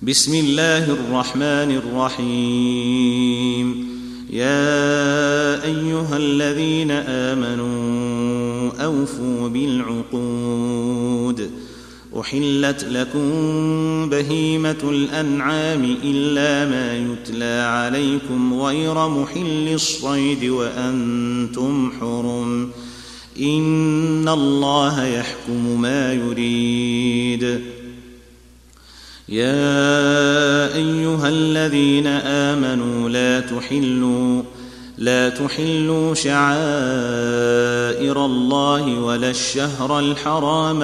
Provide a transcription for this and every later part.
بسم الله الرحمن الرحيم. يا أيها الذين آمنوا أوفوا بالعقود. أحلت لكم بهيمة الأنعام إلا ما يتلى عليكم غير محل الصيد وأنتم حرم. إن الله يحكم ما يريد. يا أيها الذين آمنوا لا تحلوا شعائر الله ولا الشهر الحرام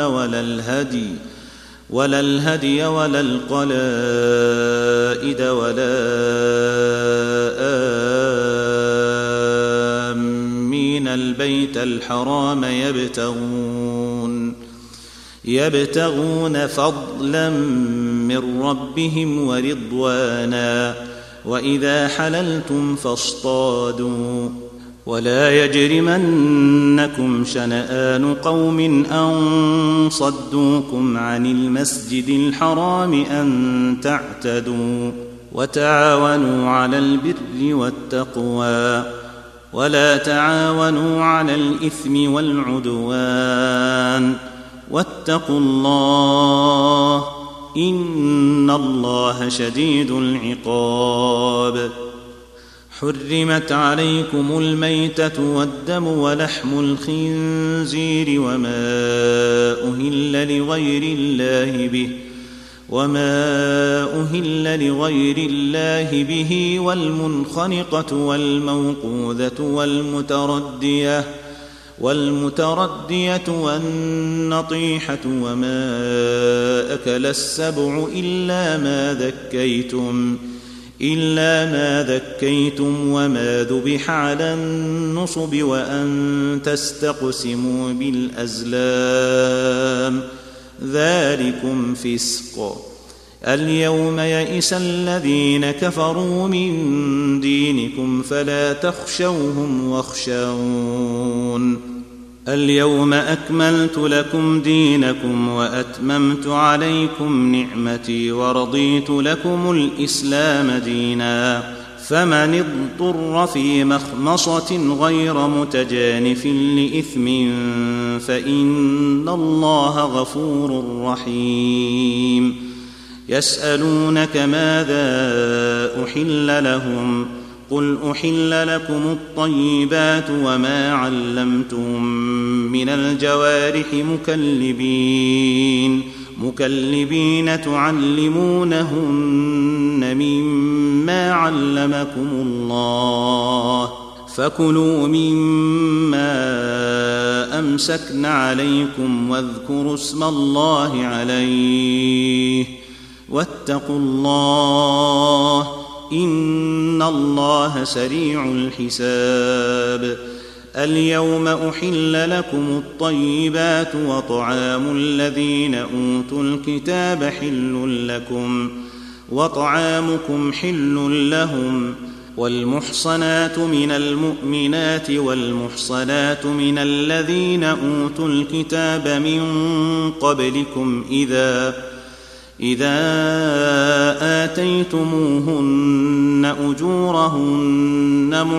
ولا الهدي ولا القلائد ولا آمين البيت الحرام يبتغون فضلا من ربهم ورضوانا. وإذا حللتم فاصطادوا. ولا يجرمنكم شنآن قوم أن صدوكم عن المسجد الحرام أن تعتدوا. وتعاونوا على البر والتقوى ولا تعاونوا على الإثم والعدوان. واتقوا الله إن الله شديد العقاب. حرمت عليكم الميتة والدم ولحم الخنزير وما أهل لغير الله به والمنخنقة والموقوذة والمتردية والنطيحة وما أكل السبع إلا ما ذكيتم وما ذبح على النصب وأن تستقسموا بالأزلام ذلكم فسق. اليوم يئس الذين كفروا من دينكم فلا تخشوهم واخشون. اليوم أكملت لكم دينكم وأتممت عليكم نعمتي ورضيت لكم الإسلام دينا. فمن اضطر في مخمصة غير متجانف لإثم فإن الله غفور رحيم. يسألونك ماذا أحل لهم قل أحل لكم الطيبات وما علمتم من الجوارح مكلبين تعلمونهن مما علمكم الله. فكلوا مما أمسكن عليكم واذكروا اسم الله عليه واتقوا الله إن الله سريع الحساب. اليوم أحل لكم الطيبات وطعام الذين أوتوا الكتاب حل لكم وطعامكم حل لهم. والمحصنات من المؤمنات والمحصنات من الذين أوتوا الكتاب من قبلكم إذا آتيتموهن أجورهن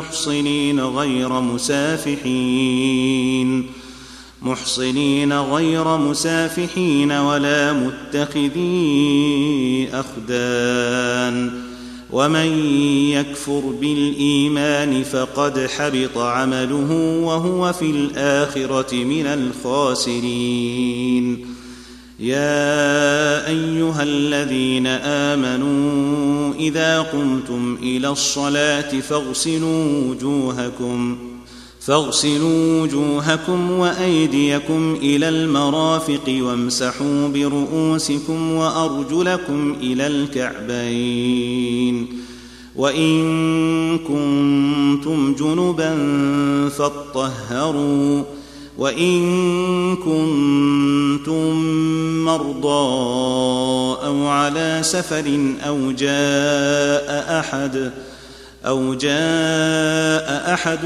محصنين غير مسافحين ولا متخذي أخدان. ومن يكفر بالإيمان فقد حبط عمله وهو في الآخرة من الخاسرين. يا أيها الذين آمنوا إذا قمتم إلى الصلاة فاغسلوا وجوهكم وأيديكم إلى المرافق وامسحوا برؤوسكم وأرجلكم إلى الكعبين. وإن كنتم جنبا فاطهروا. وإن كنتم مرضى أو على سفر أو جاء أحد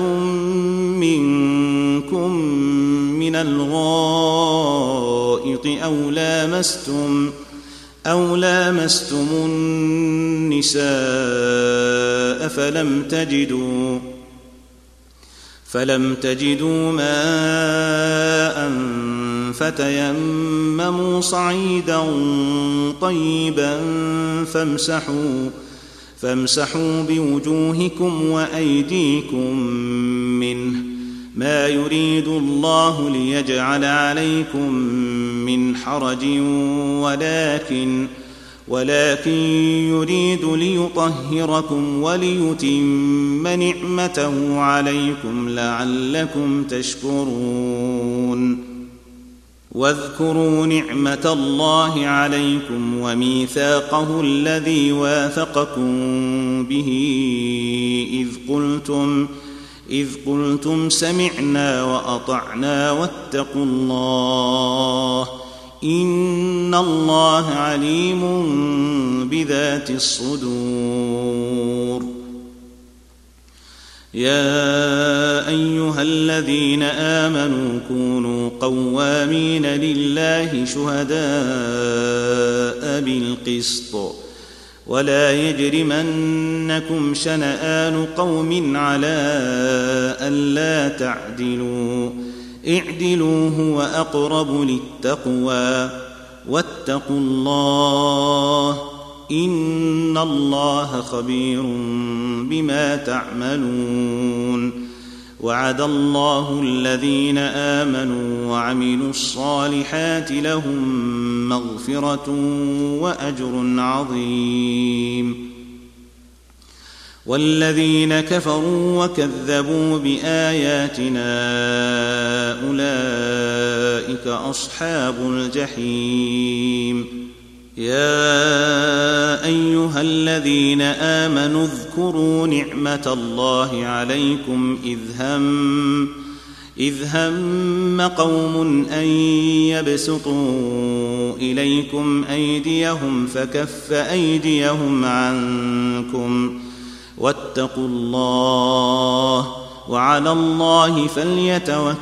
منكم من الغائط أو لامستم النساء فلم تجدوا ماء فتيمموا صعيدا طيبا فامسحوا بوجوهكم وأيديكم منه، ما يريد الله ليجعل عليكم من حرج ولكن يريد ليطهركم وليتم نعمته عليكم لعلكم تشكرون. واذكروا نعمة الله عليكم وميثاقه الذي واثقكم به إذ قلتم سمعنا وأطعنا واتقوا الله إن الله عليم بذات الصدور. يا أيها الذين آمنوا كونوا قوامين لله شهداء بالقسط ولا يجرمنكم شنآن قوم على ألا تعدلوا اعدلوا هو أقرب للتقوى واتقوا الله إن الله خبير بما تعملون. وعد الله الذين آمنوا وعملوا الصالحات لهم مغفرة وأجر عظيم. والذين كفروا وكذبوا بآياتنا أولئك أصحاب الجحيم. يا أيها الذين آمنوا اذكروا نعمة الله عليكم إذ هم قوم أن يبسطوا إليكم أيديهم فكف أيديهم عنكم واتقوا الله وعلى الله فليتوكل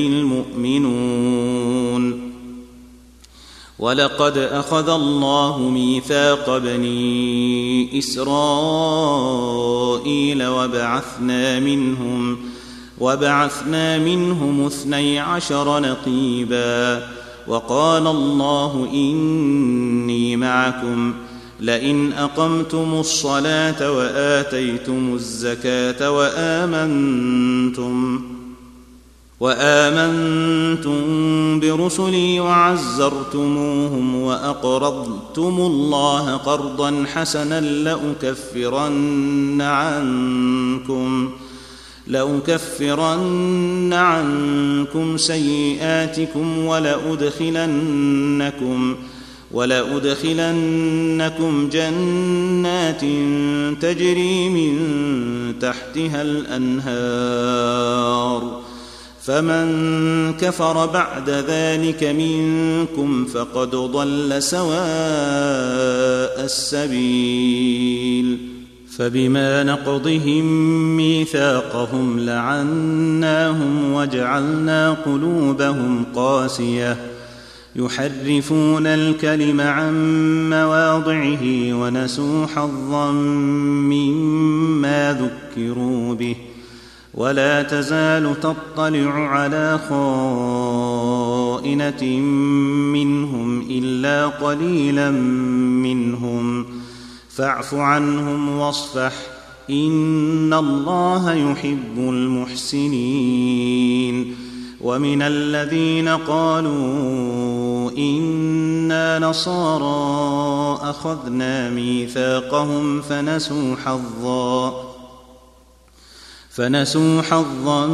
المؤمنون. ولقد أخذ الله ميثاق بني إسرائيل وبعثنا منهم 12 نقيبا وقال الله إني معكم لئن أقمتم الصلاة وآتيتم الزكاة وآمنتم برسلي وعزرتموهم وأقرضتم الله قرضا حسنا لأكفرن عنكم سيئاتكم ولأدخلنكم جنات تجري من تحتها الأنهار فمن كفر بعد ذلك منكم فقد ضل سواء السبيل. فبما نقضهم ميثاقهم لعناهم وجعلنا قلوبهم قاسية يحرفون الكلم عن مواضعه ونسوا حظا مما ذكروا به ولا تزال تطلع على خائنة منهم إلا قليلا منهم فاعف عنهم واصفح إن الله يحب المحسنين. ومن الذين قالوا إنا نصارى أخذنا ميثاقهم فنسوا حظا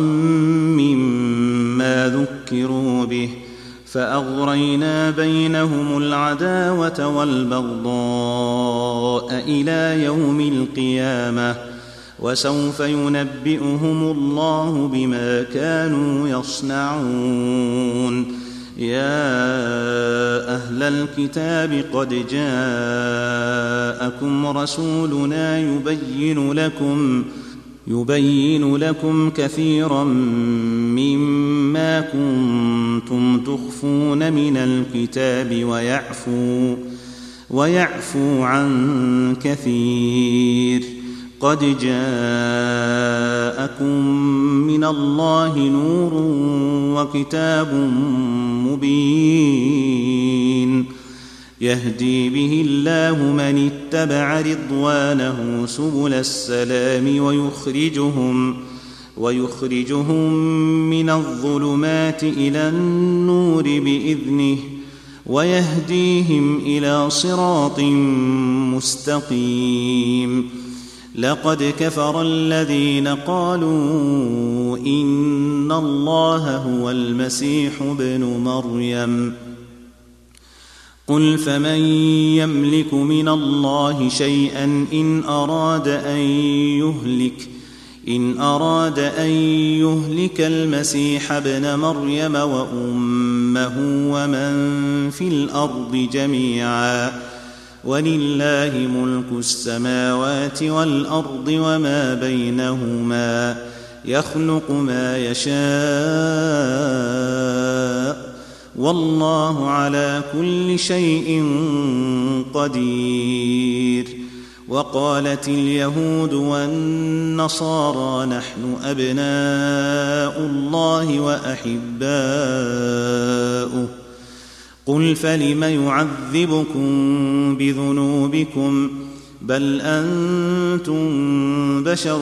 مما ذكروا به فأغرينا بينهم العداوة والبغضاء إلى يوم القيامة وسوف ينبئهم الله بما كانوا يصنعون. يا أهل الكتاب قد جاءكم رسولنا يبين لكم كثيرا مما كنتم تخفون من الكتاب ويعفو عن كثير. قد جاءكم من الله نور وكتاب مبين يهدي به الله من اتبع رضوانه سبل السلام ويخرجهم من الظلمات إلى النور بإذنه ويهديهم إلى صراط مستقيم. لقد كفر الذين قالوا إن الله هو المسيح ابن مريم قل فمن يملك من الله شيئا إن أراد أن يهلك المسيح ابن مريم وأمه ومن في الأرض جميعا ولله ملك السماوات والأرض وما بينهما يخلق ما يشاء والله على كل شيء قدير. وقالت اليهود والنصارى نحن أبناء الله وأحباؤه قل فلم يعذبكم بذنوبكم بل أنتم بشر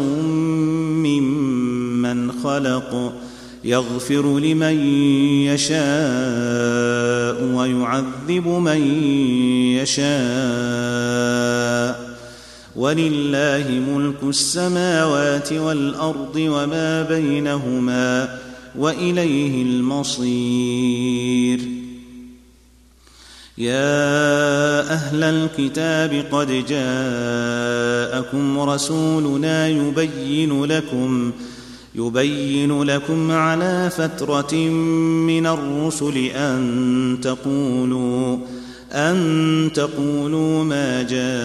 ممن خلق يغفر لمن يشاء ويعذب من يشاء ولله ملك السماوات والأرض وما بينهما وإليه المصير. يا أهل الكتاب قد جاءكم رسولنا يبين لكم على فترة من الرسل أن تقولوا ما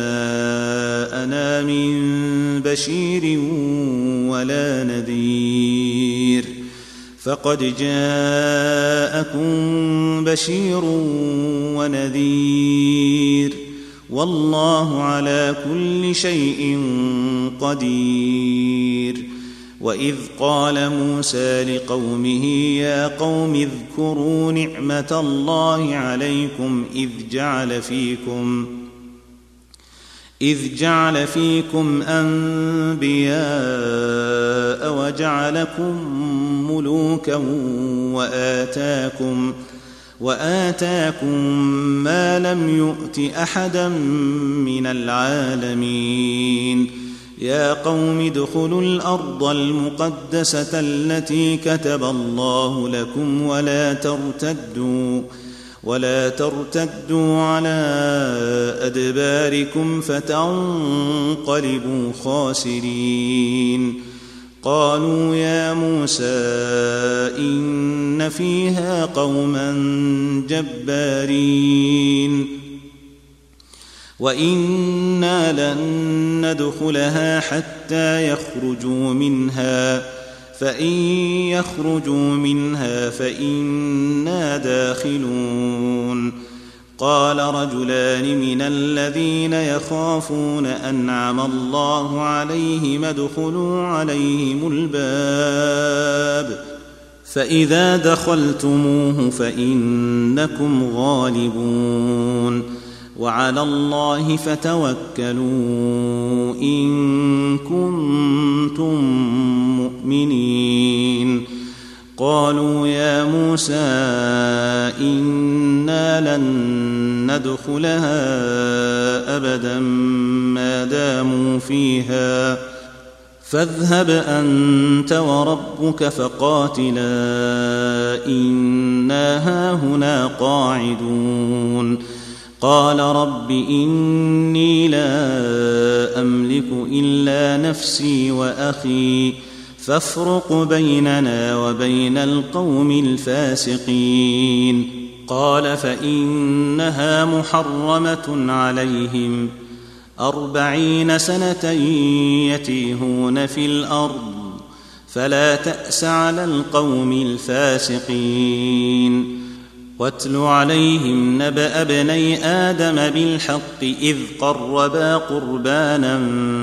جاءنا من بشير ولا نذير فقد جاءكم بشير ونذير والله على كل شيء قدير. وإذ قال موسى لقومه يا قوم اذكروا نعمة الله عليكم إذ جعل فيكم أنبياء وجعلكم ملوكا وآتاكم ما لم يؤت أحدا من العالمين. يا قوم ادخلوا الأرض المقدسة التي كتب الله لكم ولا ترتدوا على أدباركم فتنقلبوا خاسرين. قالوا يا موسى إن فيها قوما جبارين وإنا لن ندخلها حتى يخرجوا منها فإن يخرجوا منها فإنا داخلون. قال رجلان من الذين يخافون أنعم الله عليهم ادخلوا عليهم الباب فإذا دخلتموه فإنكم غالبون وعلى الله فتوكلوا إن كنتم مؤمنين. قالوا يا موسى إنا لن ندخلها أبدا ما داموا فيها فاذهب أنت وربك فقاتلا إنا هاهنا قاعدون. قال رب إني لا أملك إلا نفسي وأخي فافرق بيننا وبين القوم الفاسقين. قال فإنها محرمة عليهم 40 سنة يتيهون في الأرض فلا تأس على القوم الفاسقين. واتل عليهم نبأ ابني آدم بالحق إذ قربا قربانا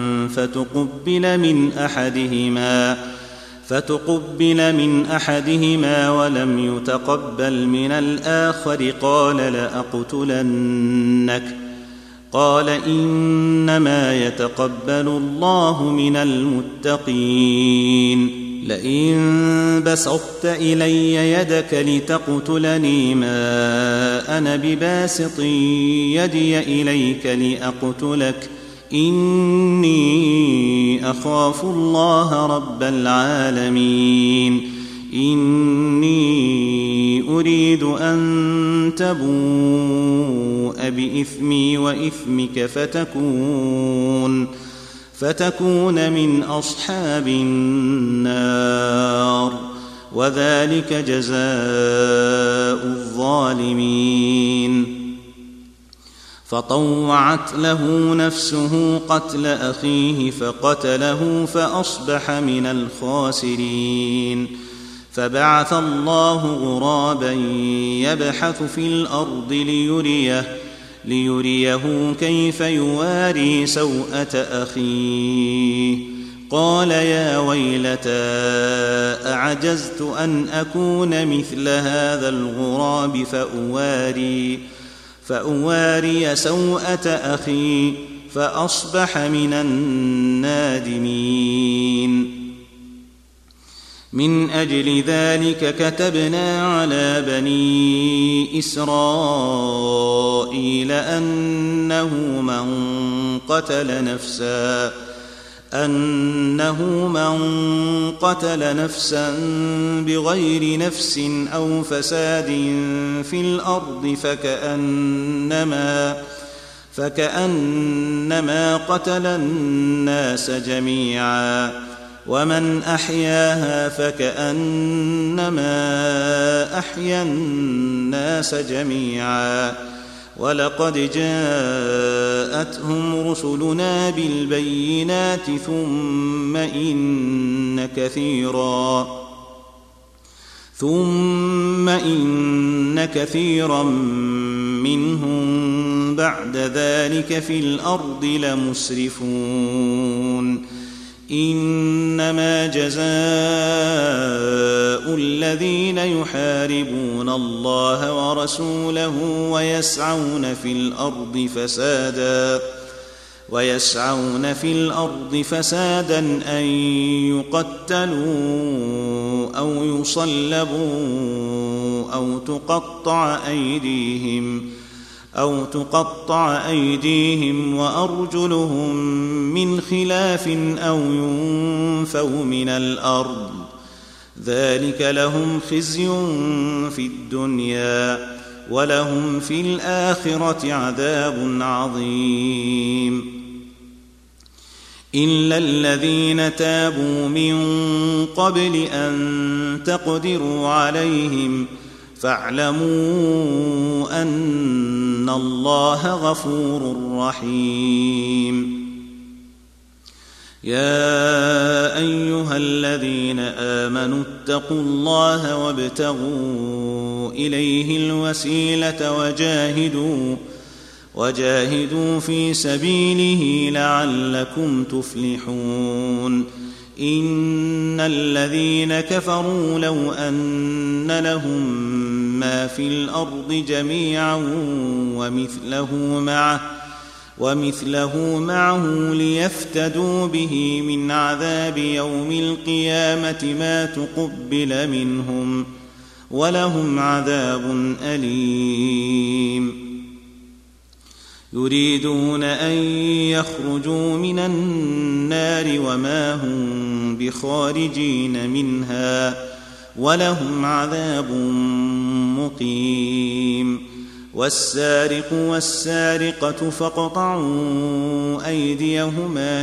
فتقبل من أحدهما ولم يتقبل من الآخر قال لأقتلنك قال إنما يتقبل الله من المتقين لئن بسطت إلي يدك لتقتلني ما أنا بباسط يدي إليك لأقتلك إني أخاف الله رب العالمين إني أريد أن تبوء بإثمي وإثمك فتكون من أصحاب النار وذلك جزاء الظالمين فطوعت له نفسه قتل أخيه فقتله فأصبح من الخاسرين فبعث الله غرابا يبحث في الأرض ليريه كيف يواري سوءة أخيه قال يا ويلتى أعجزت أن أكون مثل هذا الغراب فأواري سوءة أخي فأصبح من النادمين من أجل ذلك كتبنا على بني إسرائيل أنه من قتل نفسا بغير نفس أو فساد في الأرض فكأنما قتل الناس جميعا ومن أحياها فكأنما أحيا الناس جميعا ولقد جاءتهم رسلنا بالبينات ثم إن كثيرا منهم بعد ذلك في الأرض لمسرفون إنما جزاء الذين يحاربون الله ورسوله ويسعون في الأرض فسادا أن يقتلوا أو يصلبوا أو تقطع أيديهم وأرجلهم من خلاف أو ينفوا من الأرض ذلك لهم خزي في الدنيا ولهم في الآخرة عذاب عظيم إلا الذين تابوا من قبل أن تقدروا عليهم فاعلموا أن الله غفور رحيم يا أيها الذين آمنوا اتقوا الله وابتغوا إليه الوسيلة وجاهدوا في سبيله لعلكم تفلحون إن الذين كفروا لو أن لهم ما في الأرض جميعا ومثله معه ليفتدوا به من عذاب يوم القيامة ما تقبل منهم ولهم عذاب أليم يريدون أن يخرجوا من النار وما هم بخارجين منها ولهم عذاب مقيم والسارق والسارقة فاقطعوا أيديهما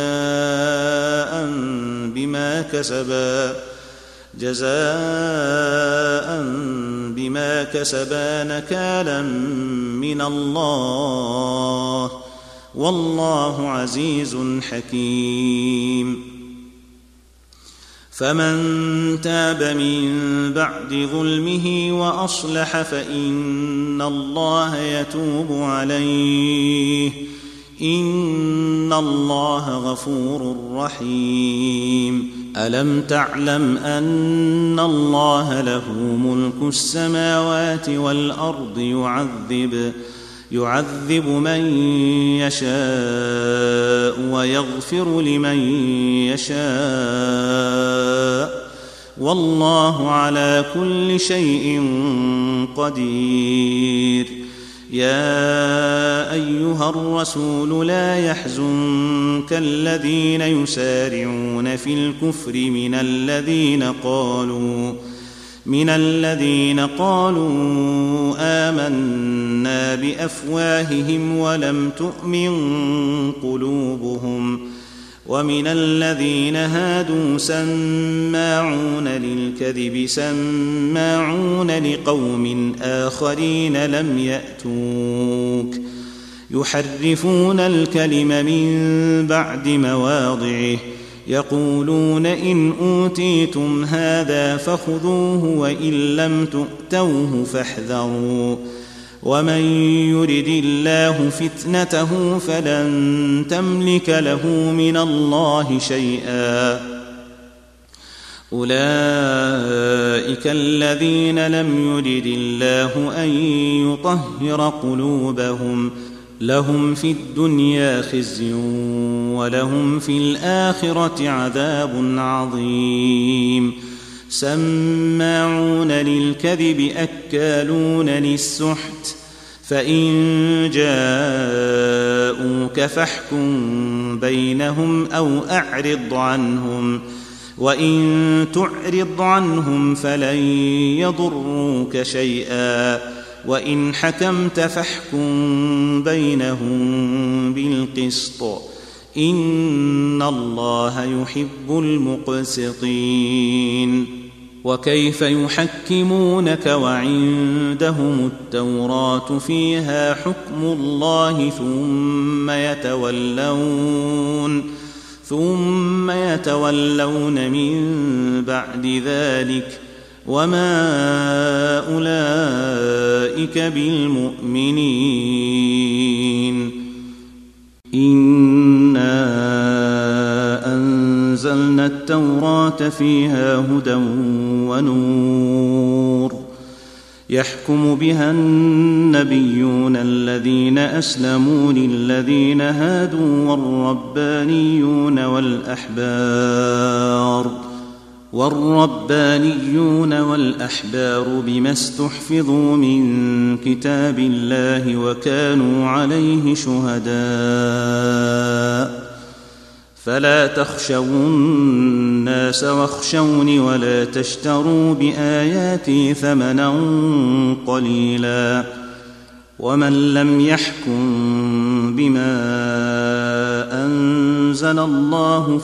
جزاء بما كسبا نكالا من الله والله عزيز حكيم فمن تاب من بعد ظلمه وأصلح فإن الله يتوب عليه إن الله غفور رحيم. ألم تعلم أن الله له ملك السماوات والأرض يعذب من يشاء ويغفر لمن يشاء والله على كل شيء قدير. يا أيها الرسول لا يحزنك الذين يسارعون في الكفر من الذين قالوا آمنا بأفواههم ولم تؤمن قلوبهم ومن الذين هادوا سماعون للكذب سماعون لقوم آخرين لم يأتوك يحرفون الكلم من بعد مواضعه يقولون إن أوتيتم هذا فخذوه وإن لم تؤتوه فاحذروا ومن يرد الله فتنته فلن تملك له من الله شيئا. أولئك الذين لم يرد الله أن يطهر قلوبهم لهم في الدنيا خزي ولهم في الآخرة عذاب عظيم. سماعون للكذب أكالون للسحت فإن جاءوك فاحكم بينهم أو أعرض عنهم وإن تعرض عنهم فلن يضروك شيئا وإن حكمت فاحكم بينهم بالقسط إن الله يحب المقسطين. وكيف يحكمونك وعندهم التوراة فيها حكم الله ثم يتولون من بعد ذلك وما أولئك بالمؤمنين. إنا أنزلنا التوراة فيها هدى ونور يحكم بها النبيون الذين أسلموا للذين هادوا والربانيون والأحبار بما استحفظوا من كتاب الله وكانوا عليه شهداء. فلا تخشوا الناس واخشوني ولا تشتروا بآياتي ثمنا قليلا ومن لم يحكم بما أنزل الله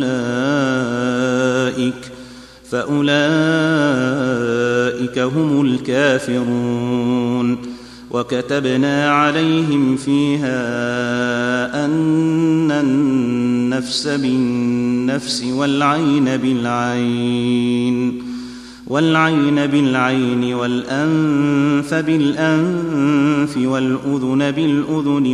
فأولئك هم الكافرون. وكتبنا عليهم فيها أن النفس بالنفس والعين بالعين والأنف بالأنف والأذن بالأذن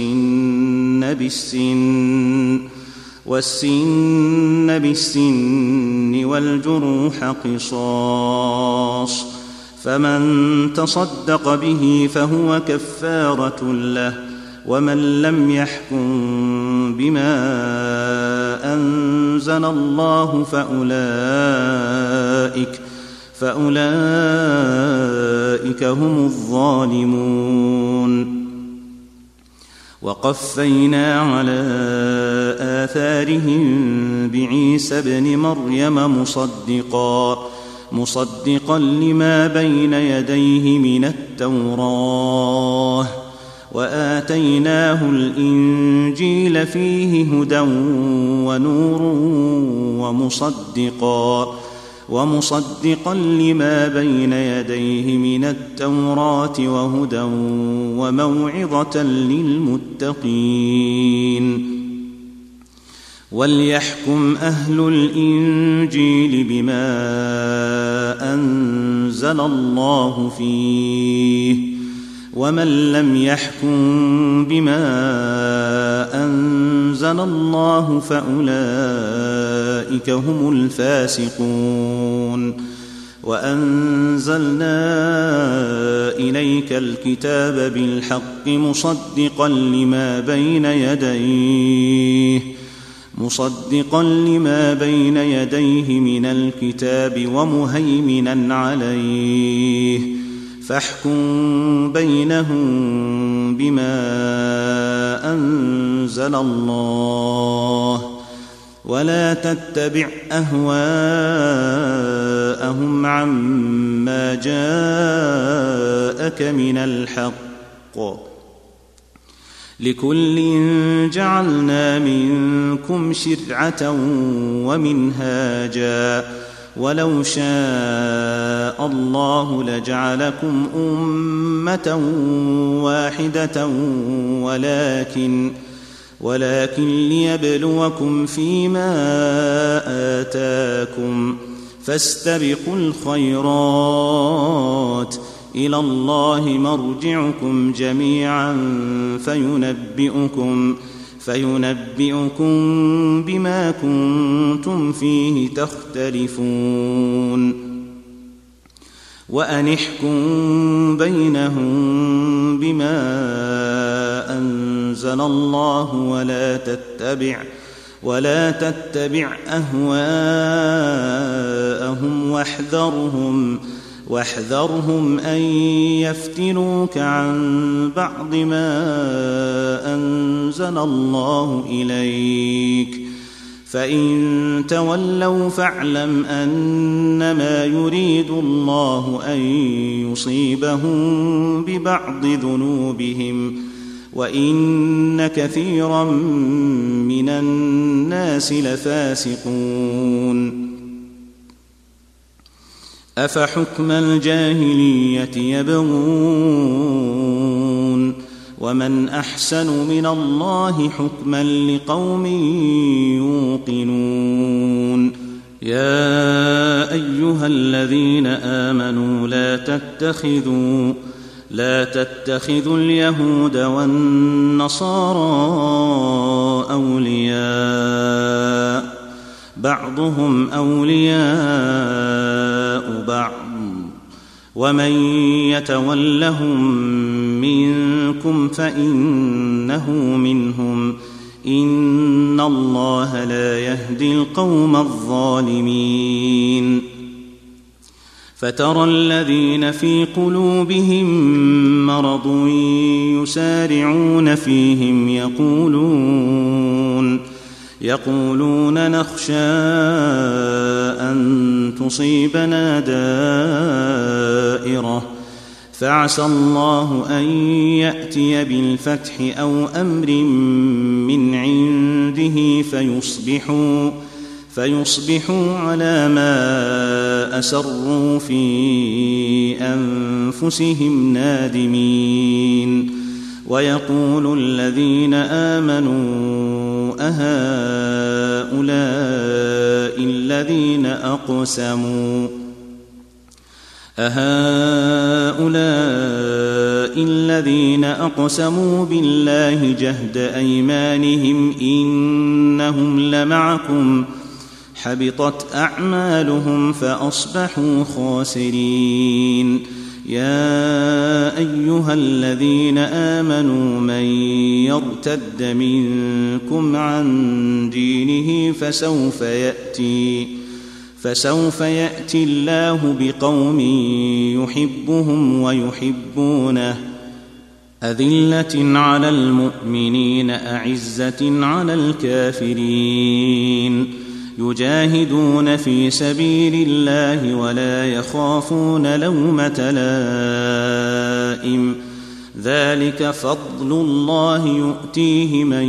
والسن بالسن والجروح قصاص فمن تصدق به فهو كفارة له ومن لم يحكم بما أنزل الله فأولئك هم الظالمون. وقفينا على آثارهم بعيسى ابن مريم مصدقا لما بين يديه من التوراة وآتيناه الإنجيل فيه هدى ونور ومصدقا لما بين يديه من التوراة وهدى وموعظة للمتقين. وليحكم أهل الإنجيل بما أنزل الله فيه ومن لم يحكم بما أنزل الله فأولئك هم الفاسقون وأنزلنا إليك الكتاب بالحق مصدقا لما بين يديه من الكتاب ومهيمنا عليه فاحكم بينهم بما أنزل الله ولا تتبع أهواءهم عما جاءك من الحق لكل جعلنا منكم شرعة ومنهاجا ولو شاء الله لجعلكم أمة واحدة ولكن ليبلوكم فيما آتاكم فاستبقوا الخيرات إلى الله مرجعكم جميعا فينبئكم بما كنتم فيه تختلفون وأن احكم بينهم بما أنزل الله ولا تتبع أهواءهم واحذرهم أن يفتنوك عن بعض ما أنزل الله إليك فإن تولوا فاعلم أنما يريد الله أن يصيبهم ببعض ذنوبهم وإن كثيرا من الناس لفاسقون أفحكم الجاهلية يبغون ومن أحسن من الله حكما لقوم يوقنون يا أيها الذين آمنوا لا تتخذوا اليهود والنصارى أولياء بعضهم أولياء بعض ومن يتولهم منكم فإنه منهم إن الله لا يهدي القوم الظالمين فترى الذين في قلوبهم مرض يسارعون فيهم يقولون نخشى أن تصيبنا دائرة فعسى الله أن يأتي بالفتح أو أمر من عنده فيصبحوا على ما أسروا في أنفسهم نادمين ويقول الذين آمنوا أهؤلاء الذين أقسموا بالله جهد أيمانهم إنهم لمعكم حبطت أعمالهم فأصبحوا خاسرين يا أيها الذين آمنوا من يرتد منكم عن دينه فسوف يأتي الله بقوم يحبهم ويحبونه أذلة على المؤمنين أعزة على الكافرين يجاهدون في سبيل الله ولا يخافون لومة لائم ذلك فضل الله يؤتيه من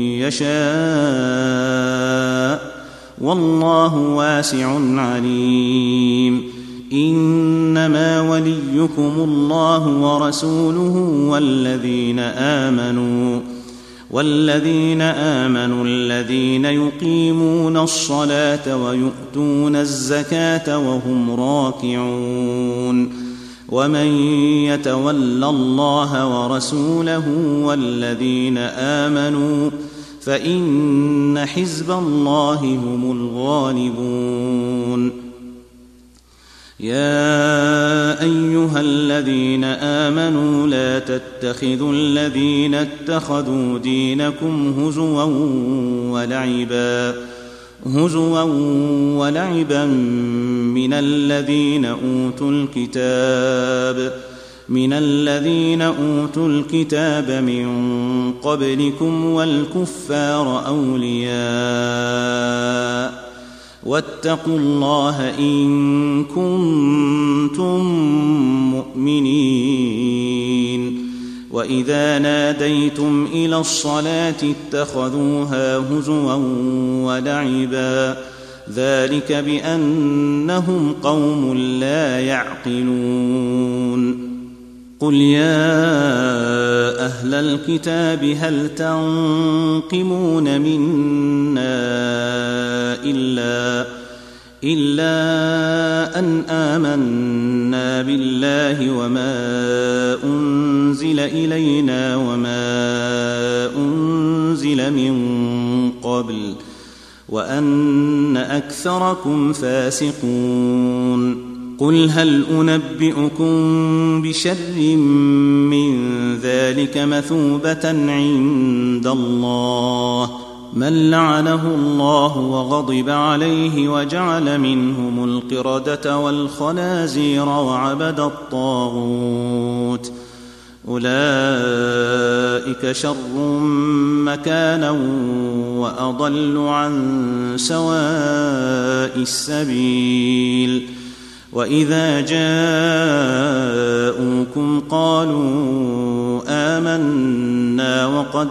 يشاء والله واسع عليم إنما وليكم الله ورسوله والذين آمنوا الذين يقيمون الصلاة ويؤتون الزكاة وهم راكعون ومن يتول الله ورسوله والذين آمنوا فإن حزب الله هم الغالبون يا أيها الذين آمنوا لا تتخذوا الذين اتخذوا دينكم هزوا ولعبا من الذين أوتوا الكتاب من قبلكم والكفار أولياء واتقوا الله إن كنتم مؤمنين وإذا ناديتم إلى الصلاة اتخذوها هزوا ولعبا ذلك بأنهم قوم لا يعقلون قل يا أهل الكتاب هل تنقمون منا إلا أن آمنا بالله وما أنزل إلينا وما أنزل من قبل وأن أكثركم فاسقون قل هل أنبئكم بشر من ذلك مثوبة عند الله من لعنه الله وغضب عليه وجعل منهم القردة والخنازير وعبد الطاغوت أولئك شر مكانا وأضل عن سواء السبيل وإذا جاءوكم قالوا آمنا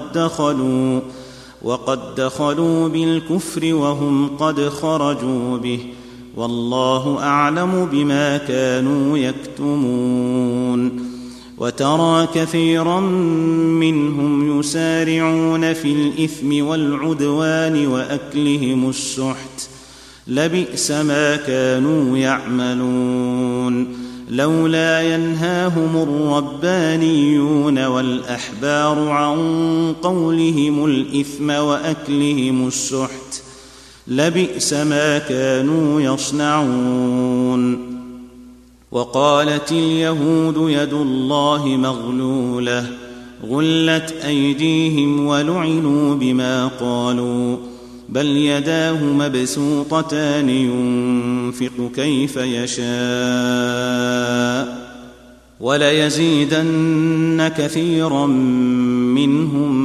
وقد دخلوا بالكفر وهم قد خرجوا به والله أعلم بما كانوا يكتمون وترى كثيرا منهم يسارعون في الإثم والعدوان وأكلهم السحت لبئس ما كانوا يعملون لولا ينهاهم الربانيون والأحبار عن قولهم الإثم وأكلهم السحت لبئس ما كانوا يصنعون وقالت اليهود يد الله مغلولة غلت أيديهم ولعنوا بما قالوا بل يداه مبسوطتان ينفق كيف يشاء وليزيدن كثيرا منهم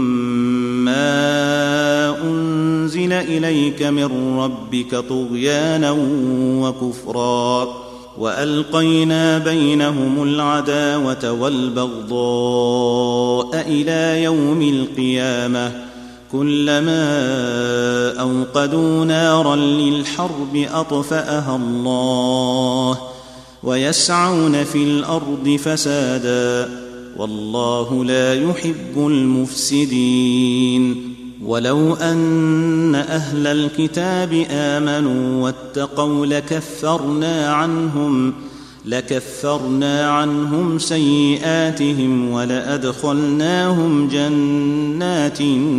ما أنزل إليك من ربك طغيانا وكفرا وألقينا بينهم العداوة والبغضاء إلى يوم القيامة كلما أوقدوا نارا للحرب أطفأها الله ويسعون في الأرض فسادا والله لا يحب المفسدين ولو أن أهل الكتاب آمنوا واتقوا لكفرنا عنهم سيئاتهم ولأدخلناهم جنات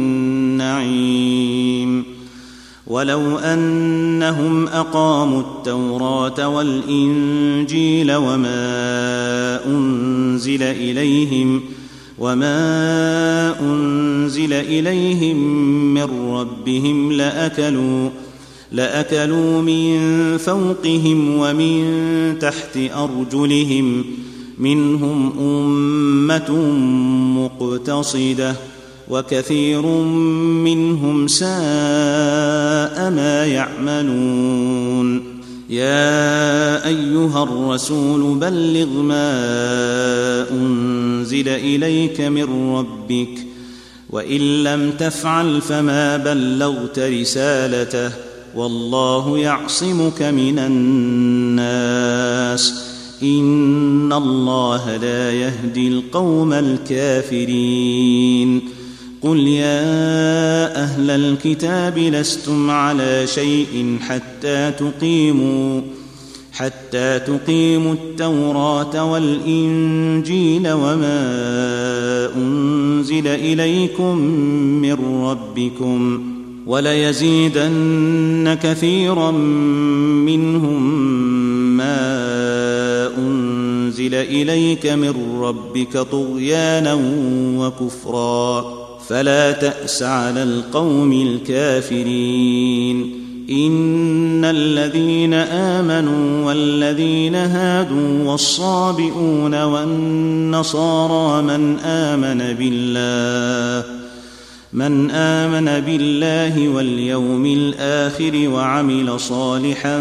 النعيم ولو أنهم أقاموا التوراة والإنجيل وما أنزل إليهم من ربهم لأكلوا من فوقهم ومن تحت أرجلهم منهم أمة مقتصدة وكثير منهم ساء ما يعملون يا أيها الرسول بلغ ما أنزل إليك من ربك وإن لم تفعل فما بلغت رسالته والله يعصمك من الناس إن الله لا يهدي القوم الكافرين قل يا أهل الكتاب لستم على شيء حتى تقيموا التوراة والإنجيل وما أنزل إليكم من ربكم وليزيدن كثيرا منهم ما أنزل إليك من ربك طغيانا وكفرا فلا تأس على القوم الكافرين إن الذين آمنوا والذين هادوا والصابئون والنصارى من آمن بالله واليوم الآخر وعمل صالحا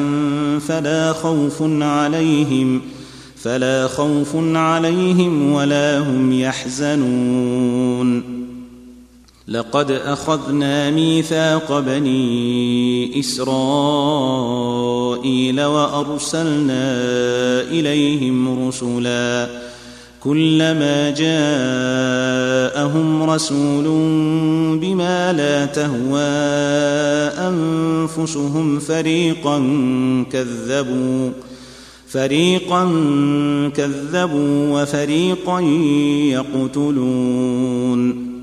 فلا خوف عليهم ولا هم يحزنون لقد أخذنا ميثاق بني إسرائيل وأرسلنا إليهم رسلا كلما جاءهم رسول بما لا تهوى أنفسهم فريقا كذبوا وفريقا يقتلون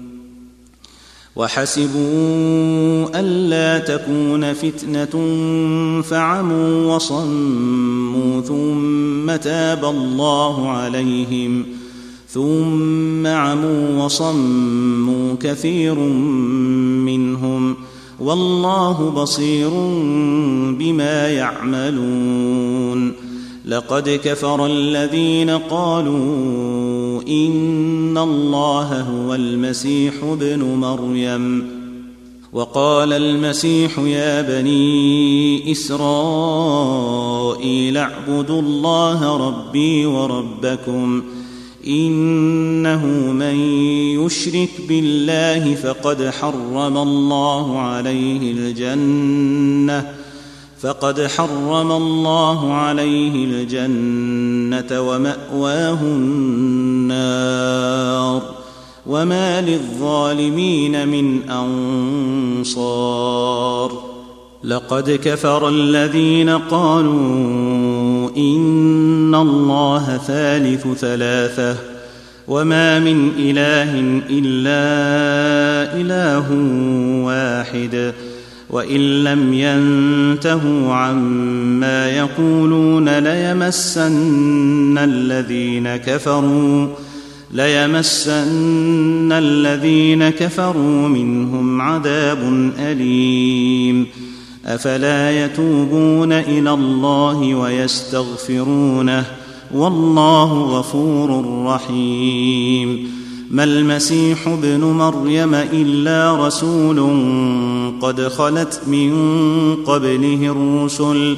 وحسبوا ألا تكون فتنة فعموا وصموا ثم تاب الله عليهم ثم عموا وصموا كثير منهم والله بصير بما يعملون لقد كفر الذين قالوا إن الله هو المسيح ابن مريم وقال المسيح يا بني إسرائيل اعبدوا الله ربي وربكم إنه من يشرك بالله فقد حرم الله عليه الجنة ومأواه النار وما للظالمين من أنصار لقد كفر الذين قالوا إن الله ثالث ثلاثة وما من إله إلا إله واحد وإن لم ينتهوا عما يقولون ليمسن الذين كفروا منهم عذاب أليم أفلا يتوبون إلى الله ويستغفرونه والله غفور رحيم ما المسيح ابن مريم إلا رسول قد خلت من قبله الرسل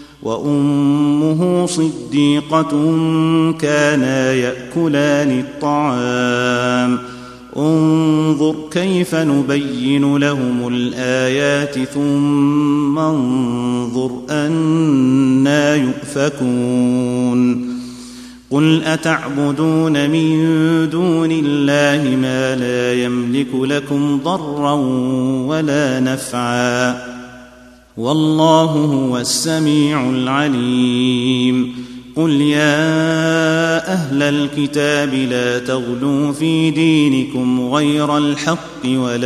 وأمه صديقة كانا يأكلان الطعام انظر كيف نبين لهم الآيات ثم انظر أنى يؤفكون قل أتعبدون من دون الله ما لا يملك لكم ضرا ولا نفعا والله هو السميع العليم قل يا أهل الكتاب لا تغلوا في دينكم غير الحق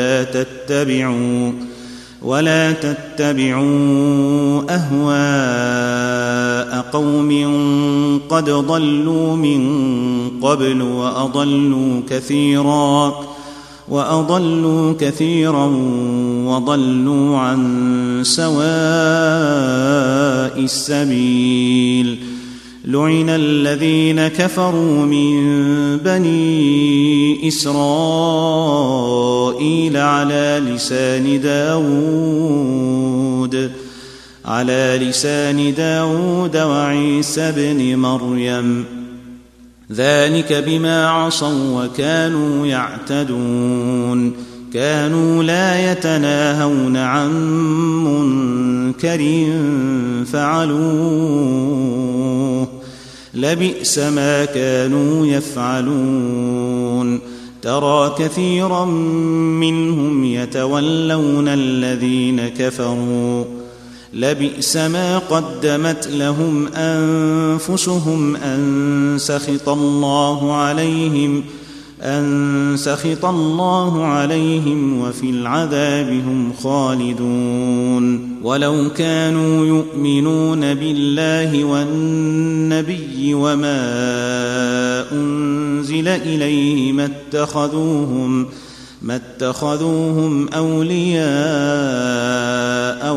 ولا تتبعوا أهواء قوم قد ضلوا من قبل وأضلوا كثيرا وضلوا عن سواء السبيل لعن الذين كفروا من بني إسرائيل على لسان داود وعيسى بن مريم ذلك بما عصوا وكانوا يعتدون كانوا لا يتناهون عن منكر فعلوه لبئس ما كانوا يفعلون ترى كثيرا منهم يتولون الذين كفروا لبئس ما قدمت لهم أنفسهم أن سخط الله عليهم وفي العذاب هم خالدون ولو كانوا يؤمنون بالله والنبي وما أنزل إليه ما اتخذوهم أولياء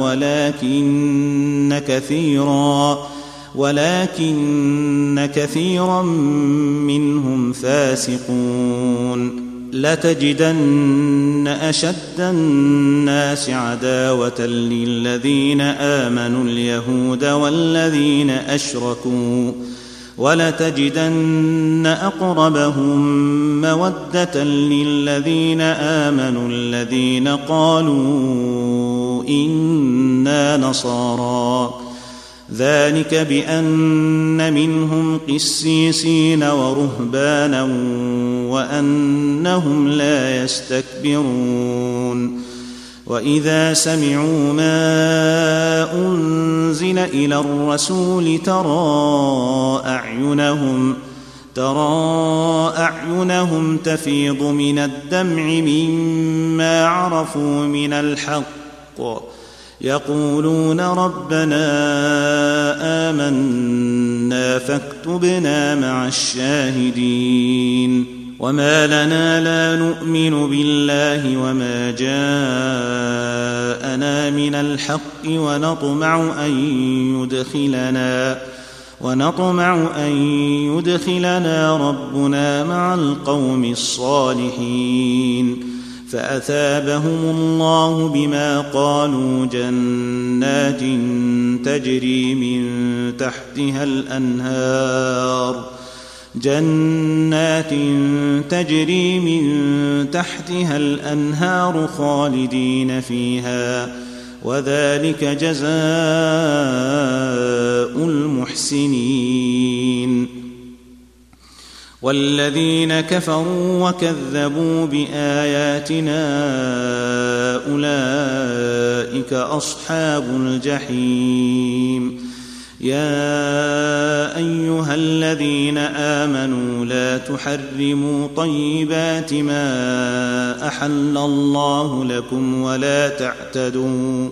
ولكن كثيرا منهم فاسقون لتجدن أشد الناس عداوة للذين آمنوا اليهود والذين أشركوا ولتجدن أقربهم مودة للذين آمنوا الذين قالوا إنا نصارى ذلك بأن منهم قسيسين ورهبانا وأنهم لا يستكبرون وإذا سمعوا ما أنزل إلى الرسول ترى أعينهم تفيض من الدمع مما عرفوا من الحق يقولون ربنا آمنا فاكتبنا مع الشاهدين وما لنا لا نؤمن بالله وما جاءنا من الحق ونطمع أن يدخلنا ربنا مع القوم الصالحين فأثابهم الله بما قالوا جنات تجري من تحتها الأنهار خالدين فيها وذلك جزاء المحسنين والذين كفروا وكذبوا بآياتنا أولئك أصحاب الجحيم يا أيها الذين آمنوا لا تحرموا طيبات ما أحل الله لكم ولا تعتدوا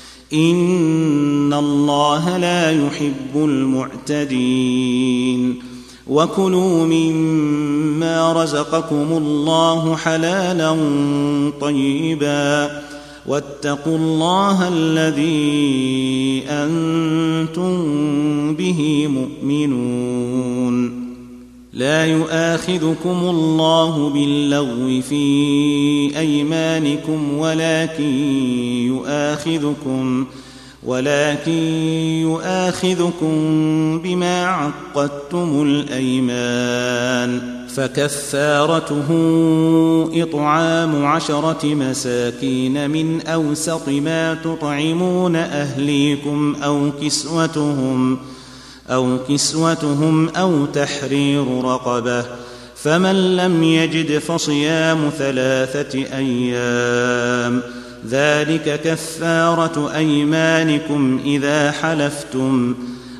إن الله لا يحب المعتدين وكلوا مما رزقكم الله حلالا طيبا واتقوا الله الذي أنتم به مؤمنون لا يؤاخذكم الله باللغو في أيمانكم ولكن يؤاخذكم بما عقدتم الأيمان فكفارته إطعام 10 مساكين من أوسط ما تطعمون أهليكم أو كسوتهم أو تحرير رقبة فمن لم يجد فصيام 3 أيام ذلك كفارة أيمانكم إذا حلفتم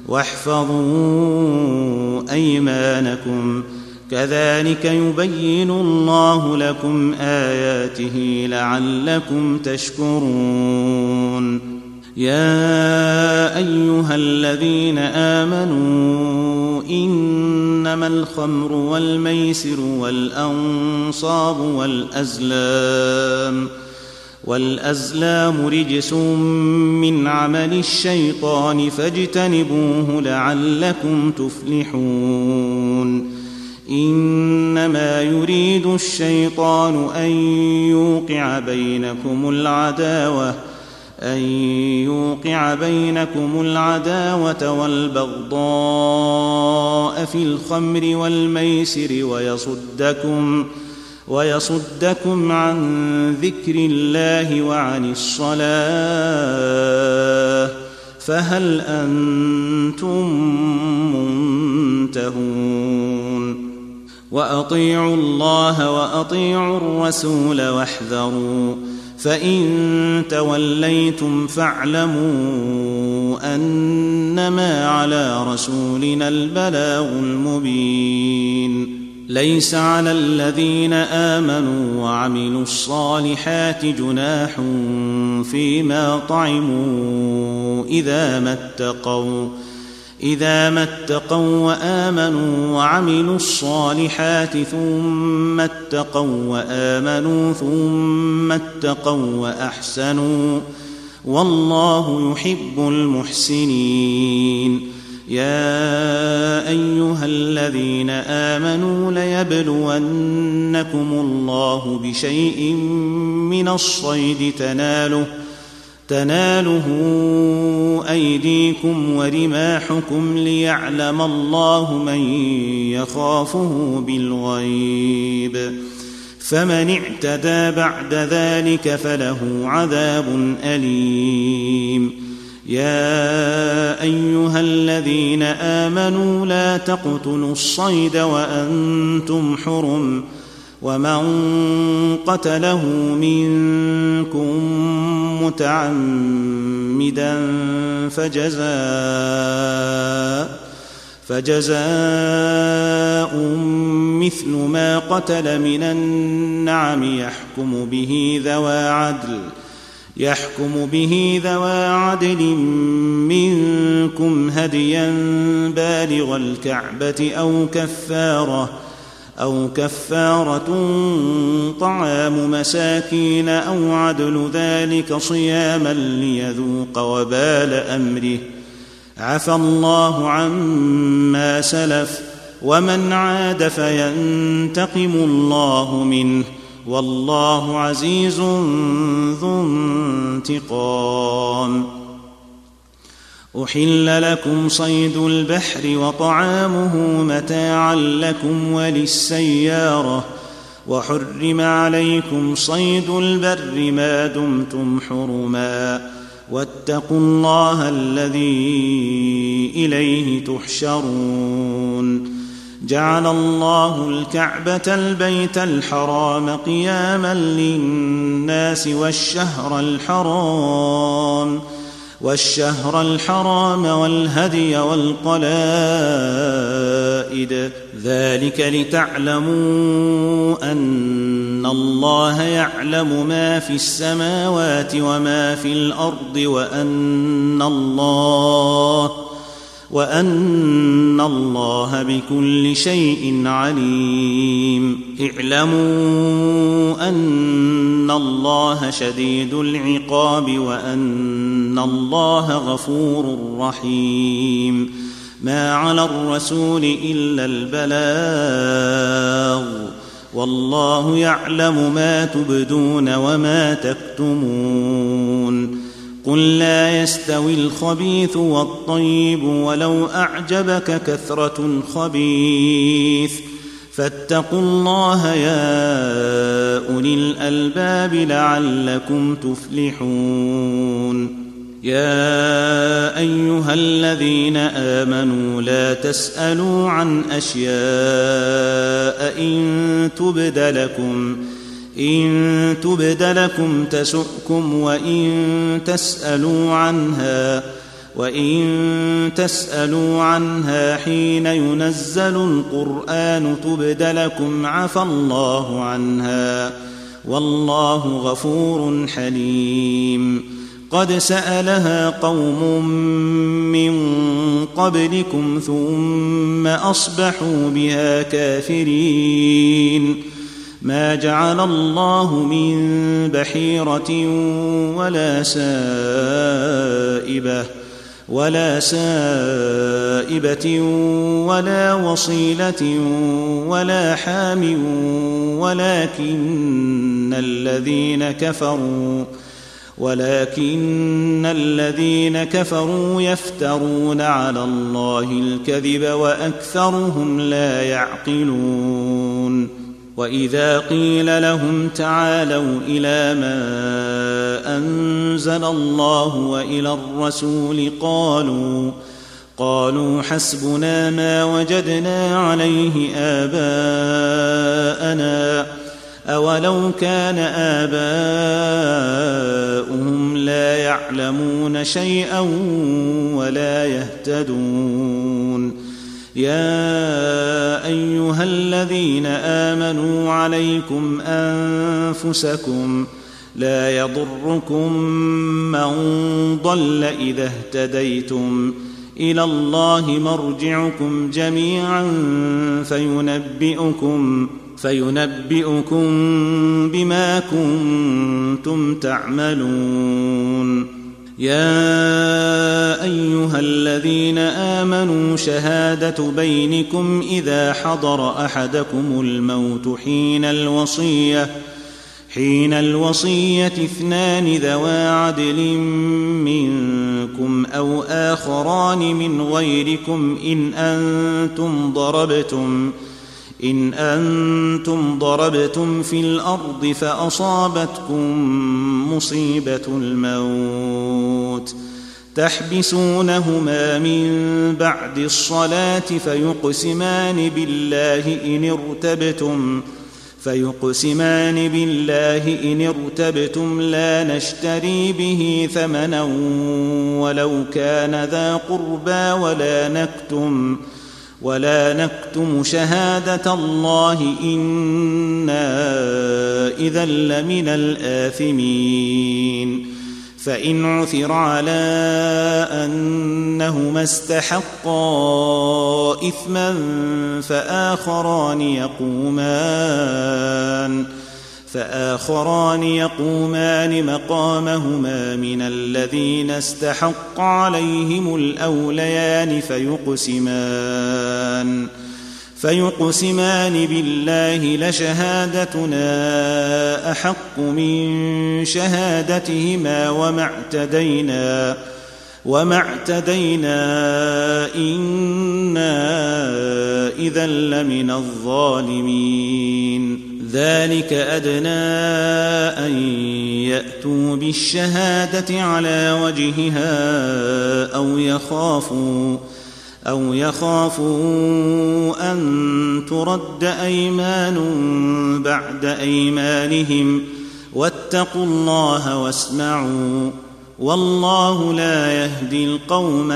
واحفظوا أيمانكم كذلك يبين الله لكم آياته لعلكم تشكرون يا أيها الذين آمنوا إنما الخمر والميسر والأنصاب والأزلام رجس من عمل الشيطان فاجتنبوه لعلكم تفلحون إنما يريد الشيطان أن يوقع بينكم العداوة والبغضاء في الخمر والميسر ويصدكم عن ذكر الله وعن الصلاة فهل أنتم منتهون وأطيعوا الله وأطيعوا الرسول واحذروا فإن توليتم فاعلموا أنما على رسولنا البلاغ المبين ليس على الذين آمنوا وعملوا الصالحات جناح فيما طعموا إذا ما اتقوا وآمنوا وعملوا الصالحات ثم اتقوا وآمنوا ثم اتقوا وأحسنوا والله يحب المحسنين يا أيها الذين آمنوا ليبلونكم الله بشيء من الصيد تناله أيديكم ورماحكم ليعلم الله من يخافه بالغيب فمن اعتدى بعد ذلك فله عذاب أليم يا أيها الذين آمنوا لا تقتلوا الصيد وأنتم حرم ومن قتله منكم متعمدا فجزاء مثل ما قتل من النعم يحكم به ذوى عدل منكم هديا بالغ الكعبة أو كفارة طعام مساكين أو عدل ذلك صياما ليذوق وبال أمره عفى الله عما سلف ومن عاد فينتقم الله منه والله عزيز ذو انتقام أحل لكم صيد البحر وطعامه متاعا لكم وللسيارة وحرم عليكم صيد البر ما دمتم حرما واتقوا الله الذي إليه تحشرون جعل الله الكعبة البيت الحرام قياما للناس والشهر الحرام والهدي والقلائد ذلك لتعلموا أن الله يعلم ما في السماوات وما في الأرض وأن الله بكل شيء عليم اعلموا أن الله شديد العقاب وأن الله غفور رحيم ما على الرسول إلا البلاغ والله يعلم ما تبدون وما تكتمون قل لا يستوي الخبيث والطيب ولو أعجبك كثرة الخبيث فاتقوا الله يا أولي الألباب لعلكم تفلحون يا أيها الذين آمنوا لا تسألوا عن أشياء إن تبد لكم تسؤكم وإن تسألوا عنها حين ينزل القرآن تبد لكم عفى الله عنها والله غفور حليم قد سألها قوم من قبلكم ثم أصبحوا بها كافرين ما جعل الله من بحيرة ولا سائبة ولا وصيلة ولا حام ولكن الذين كفروا يفترون على الله الكذب وأكثرهم لا يعقلون وإذا قيل لهم تعالوا إلى ما أنزل الله وإلى الرسول قالوا حسبنا ما وجدنا عليه آباءنا أولو كان آباؤهم لا يعلمون شيئا ولا يهتدون يا أيها الذين آمنوا عليكم أنفسكم لا يضركم من ضل إذا اهتديتم إلى الله مرجعكم جميعا فينبئكم بما كنتم تعملون يا أيها الذين آمنوا شهادة بينكم إذا حضر أحدكم الموت حين الوصية 2 ذوى عدل منكم أو آخران من غيركم إن أنتم ضربتم في الأرض فأصابتكم مصيبة الموت تحبسونهما من بعد الصلاة فيقسمان بالله إن ارتبتم لا نشتري به ثمنا ولو كان ذا قربى ولا نكتم شهادة الله إنا إذا لمن الآثمين فإن عثر على أنهما استحقا إثما فآخران يقومان مقامهما من الذين استحق عليهم الأوليان فيقسمان بالله لشهادتنا أحق من شهادتهما وما اعتدينا إنا إذا لمن الظالمين ذلك أدنى أن يأتوا بالشهادة على وجهها أو يخافوا أن ترد أيمان بعد أيمانهم واتقوا الله واسمعوا والله لا يهدي القوم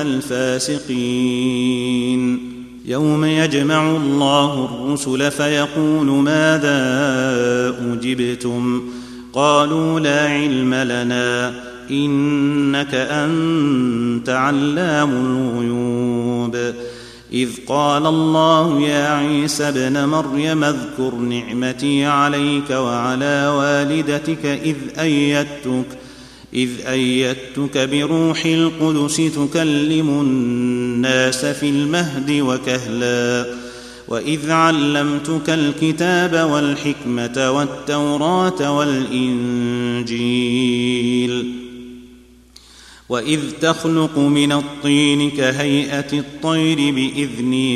الفاسقين يوم يجمع الله الرسل فيقول ماذا أجبتم قالوا لا علم لنا إنك أنت علام الغيوب إذ قال الله يا عيسى ابن مريم اذكر نعمتي عليك وعلى والدتك إذ أيدتك بروح القدس تكلم الناس في المهد وكهلا وإذ علمتك الكتاب والحكمة والتوراة والإنجيل وإذ تخلق من الطين كهيئة الطير بإذني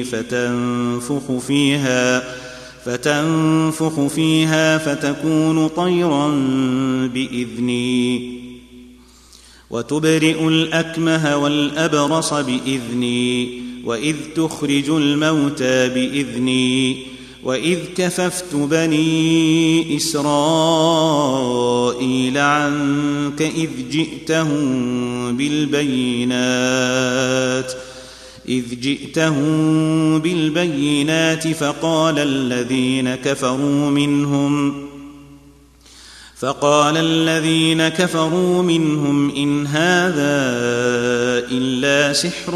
فتنفخ فيها فتكون طيرا بإذني وتبرئ الأكمه والأبرص بإذني وإذ تخرج الموتى بإذني وإذ كففت بني إسرائيل عنك إذ جئتهم بالبينات فقال الذين كفروا منهم إن هذا إلا سحر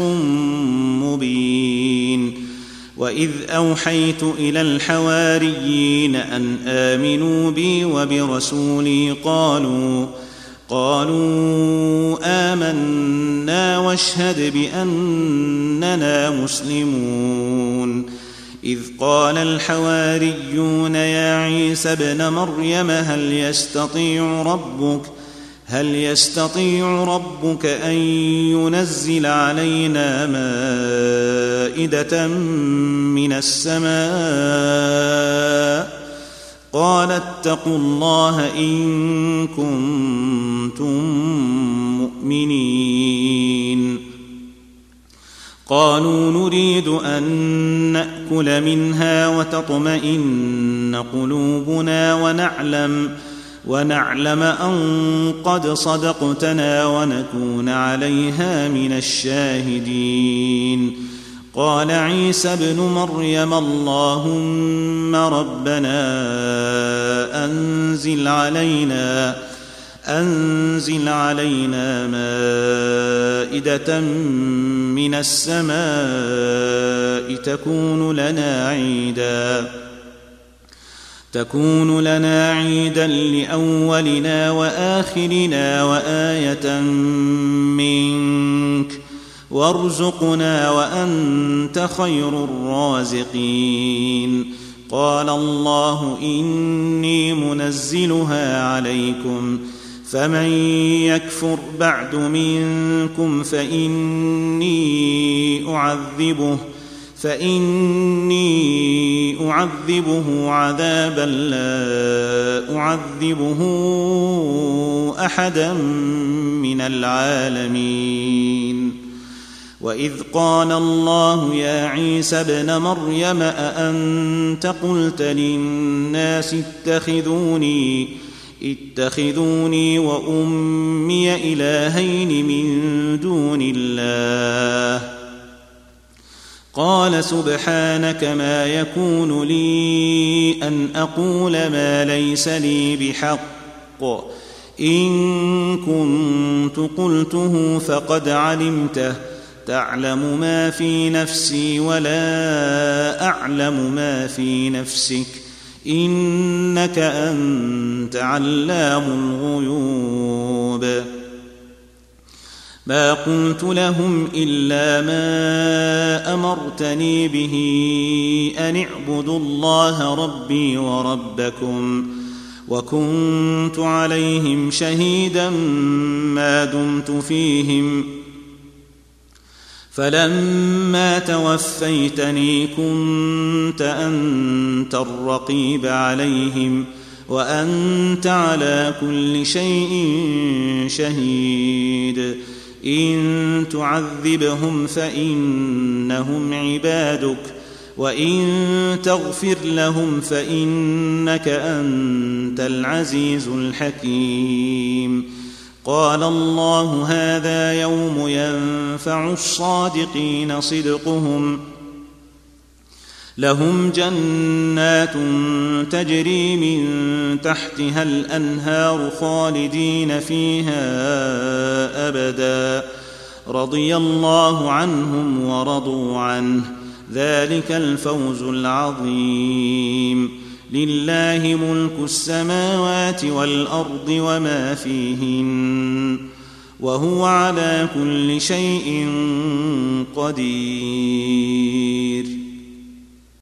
مبين وإذ أوحيت إلى الحواريين أن آمنوا بي وبرسولي قالوا آمنا واشهد بأننا مسلمون إذ قال الحواريون يا عيسى ابن مريم هل يستطيع ربك أن ينزل علينا مائدة من السماء قال اتقوا الله إن كنتم مؤمنين قالوا نريد أن نأكل منها وتطمئن قلوبنا ونعلم أن قد صدقتنا ونكون عليها من الشاهدين. قال عيسى ابن مريم اللهم ربنا أنزل علينا مائدة من السماء تكون لنا عيدا لأولنا وآخرنا وآية منك وارزقنا وأنت خير الرازقين. قال الله إني منزلها عليكم فمن يكفر بعد منكم فإني أعذبه عذابا لا أعذبه أحدا من العالمين. وإذ قال الله يا عيسى ابن مريم أأنت قلت للناس اتخذوني وأمي إلهين من دون الله قال سبحانك ما يكون لي أن أقول ما ليس لي بحق إن كنت قلته فقد علمته تعلم ما في نفسي ولا أعلم ما في نفسك إنك أنت علام الغيوب. ما قلت لهم إلا ما أمرتني به أن اعبدوا الله ربي وربكم وكنت عليهم شهيدا ما دمت فيهم فلما توفيتني كنت أنت الرقيب عليهم وأنت على كل شيء شهيد. إن تعذبهم فإنهم عبادك وإن تغفر لهم فإنك أنت العزيز الحكيم. قال الله هذا يوم ينفع الصادقين صدقهم لهم جنات تجري من تحتها الأنهار خالدين فيها أبدا رضي الله عنهم ورضوا عنه ذلك الفوز العظيم. لله ملك السماوات والأرض وما فيهن وهو على كل شيء قدير.